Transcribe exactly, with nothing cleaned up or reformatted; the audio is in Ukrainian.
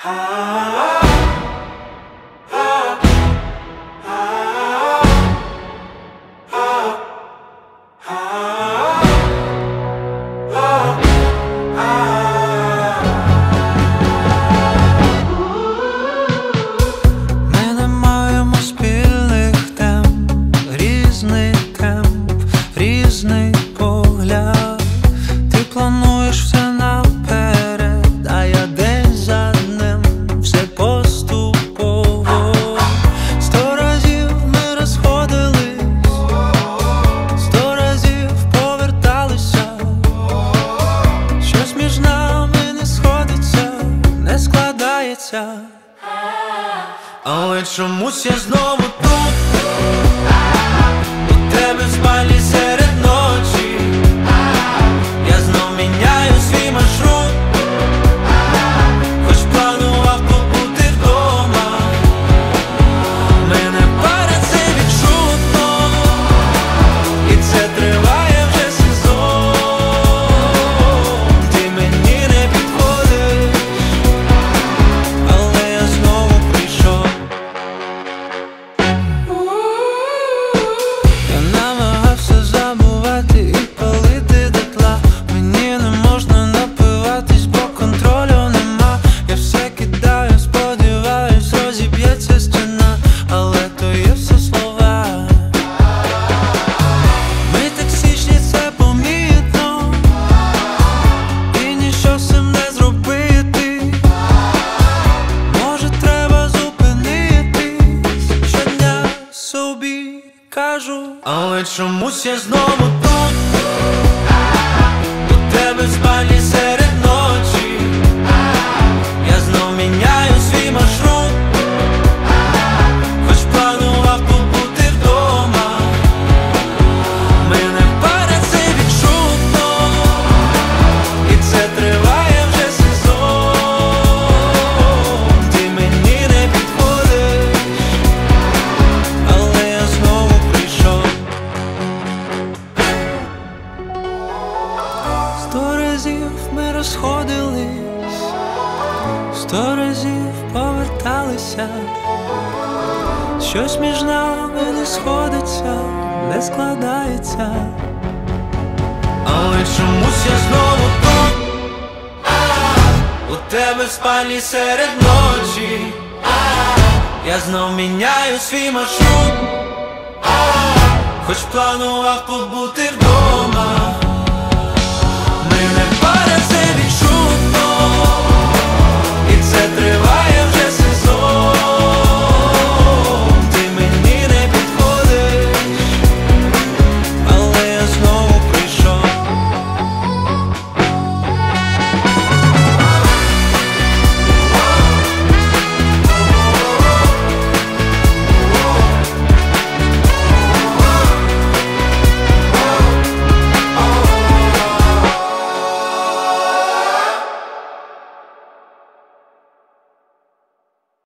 Різний погляд, ти плануєш все наперед, а я день за днем, все поступово. Сто разів ми розходились, сто разів поверталися. Щось між нами не сходиться, не складається. Але чомусь я знову тут, у тебе в спальні серед ночі. Я знов міняю свій маршрут, хоч планував побути вдома. Мене парить це відчутно, і це триває вже сезон. Ти мені не підходиш, але я знову прийшов. Я намагався забувати і палити дотла. Мені не можна напиватись, бо контролю нема. Я все кидаю, сподіваюсь, розіб'ється стіна, але то є все слова. Ми токсичні, це помітно, і ніщо з цим не зробити. Може треба зупинитись, щодня собі кажу. Але чомусь я знову тут, у тебе в спальні серед ночі. Я знов міняю свій маршрут, хоч планував побути вдома. Мене парить це відчутно, і це триває вже сезон. Ти мені не підходиш, але я знову прийшов. Сто разів ми розходились, сто разів поверталися. Щось між нами не сходиться, не складається. Але чомусь я знову тут, у тебе в спальні серед ночі. Я знов міняю свій маршрут, хоч планував побути вдома.